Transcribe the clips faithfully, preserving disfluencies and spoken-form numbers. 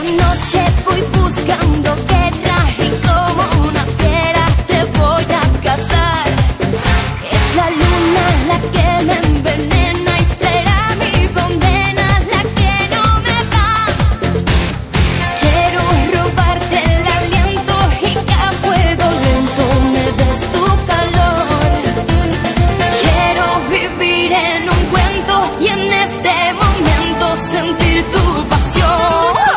noche voy buscando guerra y como una fiera te voy a cazar. Es la luna la que me envenena y será mi condena la que no me das. Quiero robarte el aliento y que a fuego lento me des tu calor. Quiero vivir en un cuento y en este momento sentir tu pasión.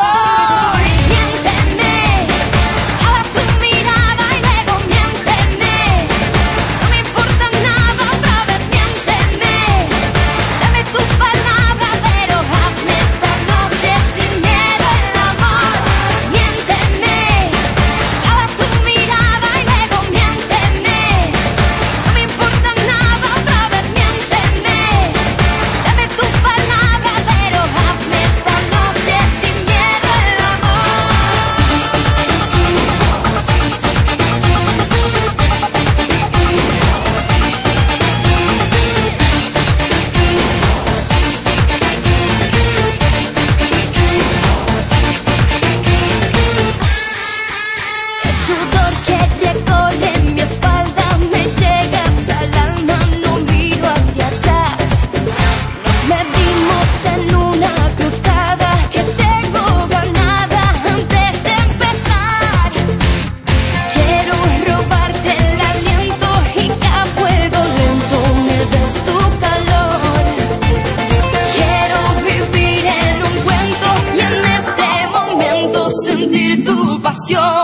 Sudor que recorre mi espalda me llega hasta el alma, no miro hacia atrás. Nos medimos en una cruzada que tengo ganada antes de empezar. Quiero robarte el aliento y que a fuego lento me des tu calor. Quiero vivir en un cuento y en este momento sentir tu pasión.